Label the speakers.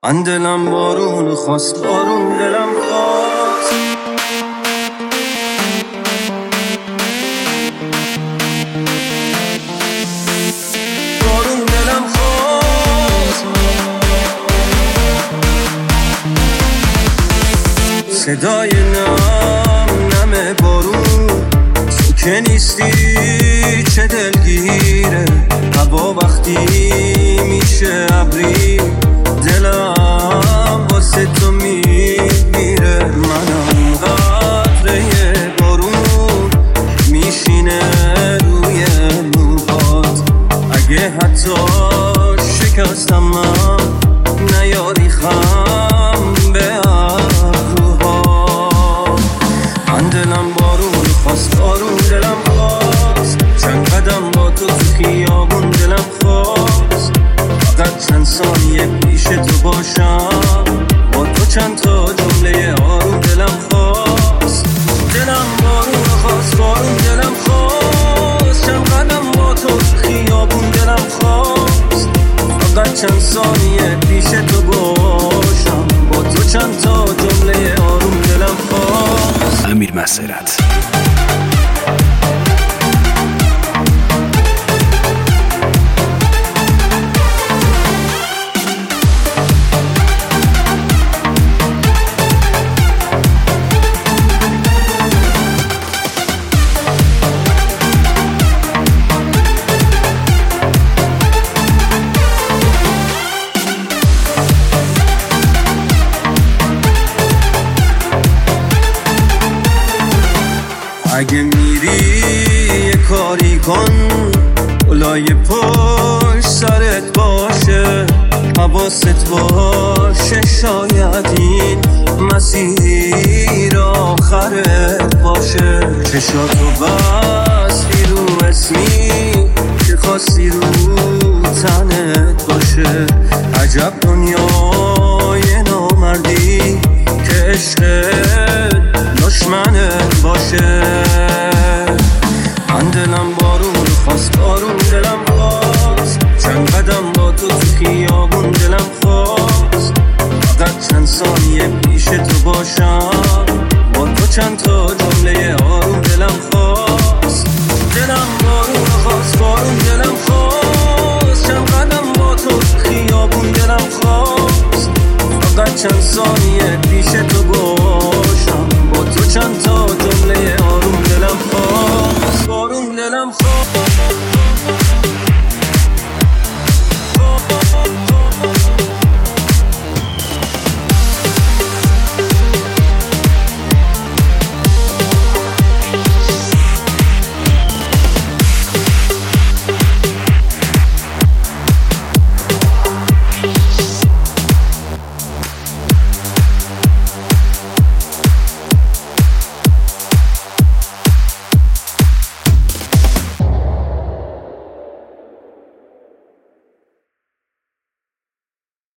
Speaker 1: من دلم بارون خواست، بارون دلم خواست. بارون دلم خواست. صدای نم بارون، تو که نیستی چه دلگیره. هوا وقتی میشه ابری، دلم واسه تو میمیره. منم قطره بارون میشینه روی موهات. اگه حتی شکستم من نیاری خم به ابروها. من دلم بارون خواست، بارون دلم خواست. چند قدم با تو خیابون دلم خواست. فقط چند ثانیه پیش تو باشم، با تو چند تا جمله آروم دلم خواست. دلم بارون خواست، بارون دلم خواست. چند قدم با تو خیابون دلم خواست. فقط چند ثانیه پیش تو باشم، با تو چند تا جمله آروم دلم خواست.
Speaker 2: امیر مسرت.
Speaker 1: اگه میری یه کاری کن، اولای پشت سرت باشه. حواست باشه شاید این مسیر آخرت باشه. چشاتو بستی رو اسمی که خواستی رو تنت باشه. عجب دنیای نامردی که عشقت دشمنت باشه. من دلم بارون خواست، بارون دلم خواست. چند قدم با تو خیابون دلم خواست. فقط چند ثانیه پیش تو باشم، با تو چند تا جمله آروم دلم خواست. دلم بارون خواست، بارون دلم خواست. چند قدم با تو خیابون دلم خواست. فقط چند ثانیه پیش تو باشم،